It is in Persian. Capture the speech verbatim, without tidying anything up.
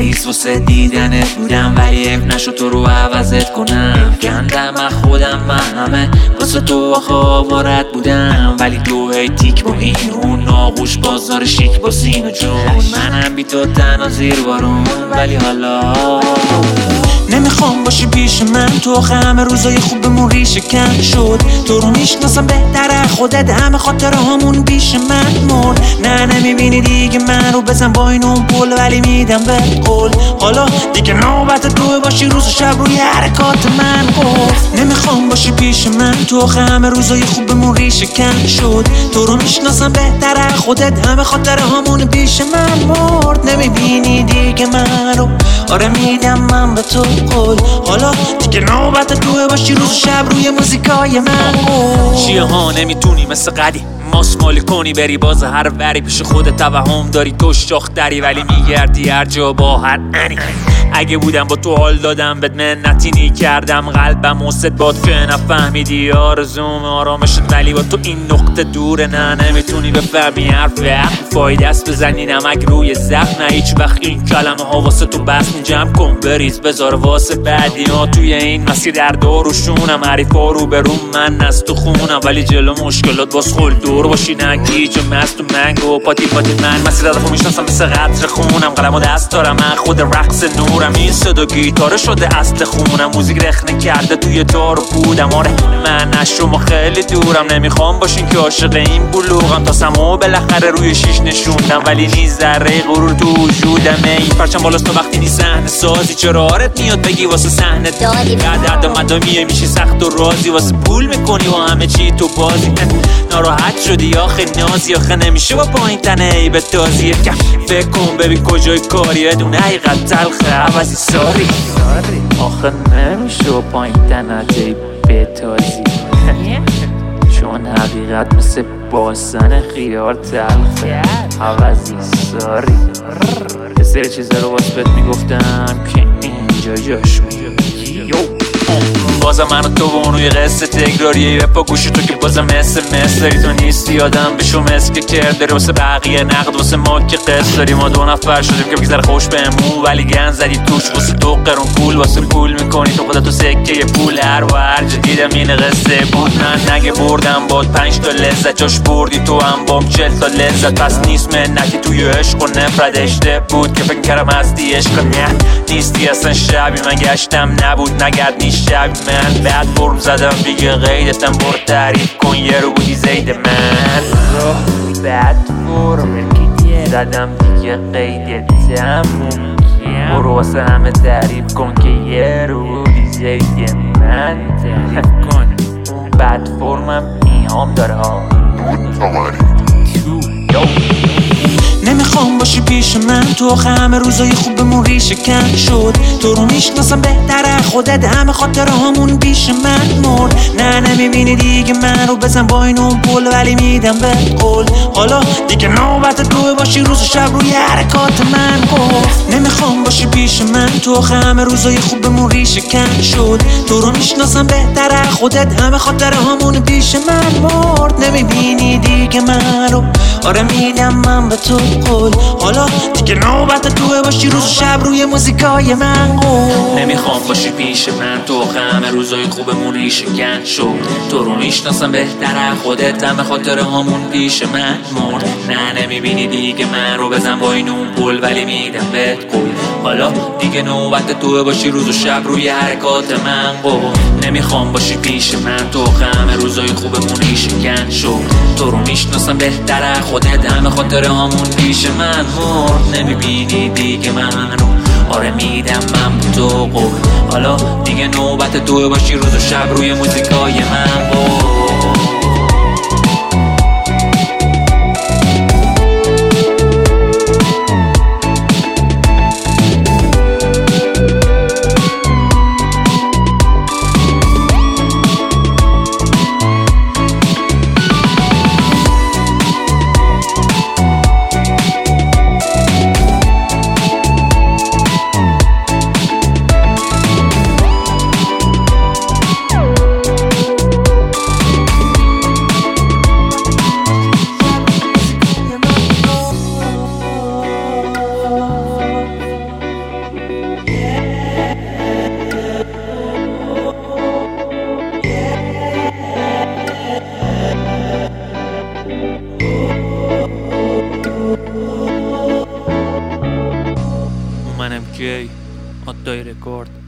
حریص واسه دیدنت بودم، ولی حیف نشد تو رو عوضت کنم. گندم از خودم، من همه واسه تو آخه آوارت بودم، ولی تو هی تیک با این اون ناغوش بازار شیک با سین و جون. منم بی تو تنها زیر بارون، ولی حالا نمیخوام باشی پیش من. تو همه روزای خوبمون ریشه کن شد. تو رو میشناسم بهتره خودت، همه خاطره همون پیش من مرد. نه نمیبینی دیگه من رو بزن با این اون پول، ولی میدم به قول حالا دیگه نوبت تو باشی روز و شب روی حرکات من گفت. نمیخوام باشی پیش من. تو همه روزای خوبمون ریشه کن شد. تو رو میشناسم بهتره خودت، همه خاطره همون پیش من مرد. نمیبینی دیگه من رو، آره میدم من به تو قول حالا دیگه نوبت تو باشی روز و شب روی موزیکای من. چیه ها نمیتونی مثل قدیم ماسمالی کنی بری باز هر وری پیش خودت توهم داری تو شاختری، ولی میگردی هر جا با هر انی. اگه بودم با تو حال دادم بد منتینی کردم قلبم وسط باد که نفهمیدی آرزوم آرامشت، ولی با تو این نقطه دوره. نه نمیتونی بفهمی حرف حرف فایده است بزنی نمک روی زخم. نه هیچ وقت این کلمه ها واسه تو بس جمع کن بریز بذار واسه بعدی ها. توی این مسیر در داروشونم حریفا رو به روم من نست تو خونم، ولی جلو مشکلات باز خل دور باشی نگیج و مست و منگو پاتی پاتی من مسیر رفو میشناسم مثل قطر خونم. قلم و دست دارم من خود رقص نورم، این صدا گیتاره شده اصل خونم. موزیک رخنه کرده توی دار و بودم. آره من از شما خیلی دورم، نمیخوام باشین که عاشق این بلوغم. تا سمو بالاخره روی شیش نشوندم، ولی نیز ذره غرور تو وجودم. این پرچم بالاست تو وقتی نی صحنه سازی، چرا آرت میاد بگی واسه صحنه دادی. درد و مدامیه میشی سخت و رازی، واسه پول میکنی و همه چی تو بازی. ناراحت شدی آخه نازی، آخه نمیشه با پایین تنه ای به تازیه. فکر کن ببین کجای کاریه دونه حقیقت تلخه عوضی ساری. آخه نمیشه با پایین تنه ای به تازی، چون حقیقت مثل باسن خیار تلخه عوضی ساری. یه سری چیزا رو واسه بهت میگفتم که اینجا جاش میگه. بازم من و تو و اون روی قصه تکراریه. یه پا گوشی تو که بازم مثل مثل داری. تو نیستی آدم بشو مثل که کرد داری واسه بقیه نقد واسه ما که قصد داری. ما دو نفر شدیم که بگذره خوش بهمون، ولی گن زدی توش واسه دو قرون پول. واسه پول میکنی تو خودت تو سکه یه پول. هر و هر جا دیدم این قصه بود. من نگه بردم باد پنج تا لذت، جاش بردی تو هم بام چل تا لذت. پس نیست منتی توی عشق و نفرت اشته بود که فکر کردم هستی عشق. نه نیستی اصلا شبی من گشتم نبود نگرد نیست شبی من. بعد برم زدم دیگه قیدتم برو تعریف کن یه رو بودی زید من. بعد برم زدم دیگه قیدتم برو واسه همه تعریف کن که یه رو بودی زید من. تعریف کن بعد فرمم ایهام داره ها. نمیخوام باشی پیش من. تو همه روزای خوبمون ریشه کن شد. تو رو میشناسم بهتره خودت، همه خاطره همون پیش من مرد. نه نمیبینی دیگه من رو بزن با این اون پول، ولی میدم به قول حالا دیگه نوبت تو باشی روز و شب روی حرکات من گفت. نمیخوام باشی پیش من. تو همه روزای خوبمون ریشه کن شد. تو رو میشناسم بهتره خودت، همه خاطره همون پیش من مرد. نمیبینی دیگه من رو، آره میدم من به تو قول حالا دیگه نوبت تو باشی روز و شب روی موزیکای من قول. نمیخوام باشی پیش من. تو همه روزای خوبمون ریشه کن شد. تو رو میشناسم بهتره خودت، همه خاطر همون پیش من مرد. نه نمیبینی دیگه من رو بزن با این اون پول، ولی میدم بهت قول حالا دیگه نوبت تو باشی روز و شب روی حرکات من قول. نمیخوام باشی پیش من. تو همه روزای خوبمون ریشه کن شد. تو رو میشناسم بهتره خودت، همه خاطر همون پیش من مرد. نمیبینی دیگه من رو، آره میدم من به تو قول حالا دیگه نوبت تو باشی روز و شب روی موزیکای من قول. جی آدای رکورد.